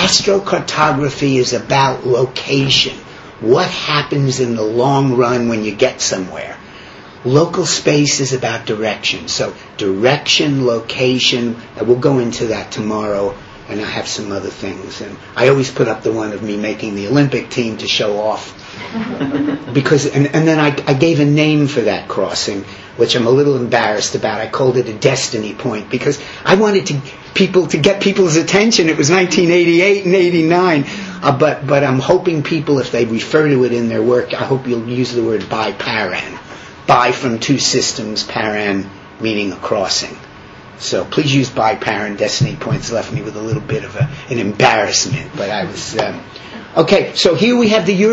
Astrocartography is about location. What happens in the long run when you get somewhere? Local space is about direction. So direction, location, and we'll go into that tomorrow, and I have some other things. And I always put up the one of me making the Olympic team to show off. Because and then I gave a name for that crossing, which I'm a little embarrassed about. I called it a destiny point because I wanted to get people's attention. It was 1988 and 89. But I'm hoping people, if they refer to it in their work, I hope you'll use the word bi-paran. Bi from two systems, paran meaning a crossing. So please use bi-paran. Destiny points left me with a little bit of an embarrassment. But I was... Okay, so here we have the